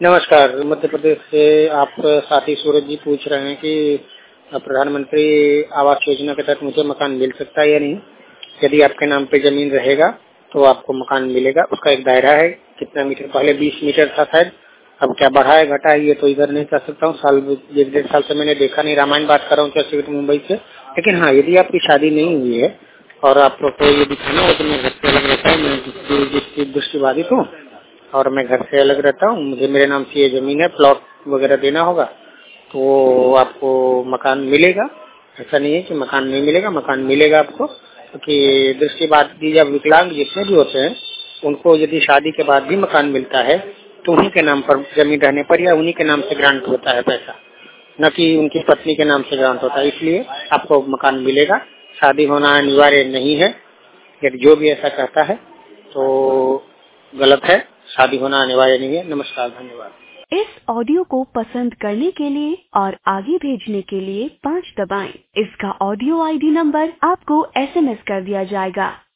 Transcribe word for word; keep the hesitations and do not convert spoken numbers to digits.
नमस्कार। मध्य प्रदेश से आप साथी सूरज जी पूछ रहे हैं कि प्रधानमंत्री आवास योजना के तहत मुझे मकान मिल सकता है या नहीं। यदि आपके नाम पे जमीन रहेगा तो आपको मकान मिलेगा। उसका एक दायरा है, कितना मीटर, पहले बीस मीटर था शायद, अब क्या बढ़ा है घटा है ये तो इधर नहीं कर सकता हूँ। साल एक डेढ़ साल से मैंने देखा नहीं, रामायण बात कर रहा हूँ चर्चित मुंबई से। लेकिन हाँ, यदि आपकी शादी नहीं हुई है और आपको ये दिखाना है तो मैं घर से अलग रहता है, मैं जिसकी जिसकी दृष्टिबाधित हूँ और मैं घर से अलग रहता हूँ, मुझे मेरे नाम से ये जमीन है, प्लॉट वगैरह देना होगा तो आपको मकान मिलेगा। ऐसा नहीं है कि मकान नहीं मिलेगा, मकान मिलेगा आपको, क्योंकि दृष्टिबाधित या विकलांग जितने भी होते हैं उनको यदि शादी के बाद भी मकान मिलता है तो उन्हीं के नाम पर जमीन रहने पर या उन्हीं के नाम से ग्रांट होता है पैसा, न कि उनकी पत्नी के नाम से ग्रांट होता है। इसलिए आपको मकान मिलेगा, शादी होना अनिवार्य नहीं है। यदि जो भी ऐसा कहता है तो गलत है, शादी होना अनिवार्य नहीं है। नमस्कार, धन्यवाद। इस ऑडियो को पसंद करने के लिए और आगे भेजने के लिए पाँच दबाएं। इसका ऑडियो आईडी नंबर आपको एसएमएस कर दिया जाएगा।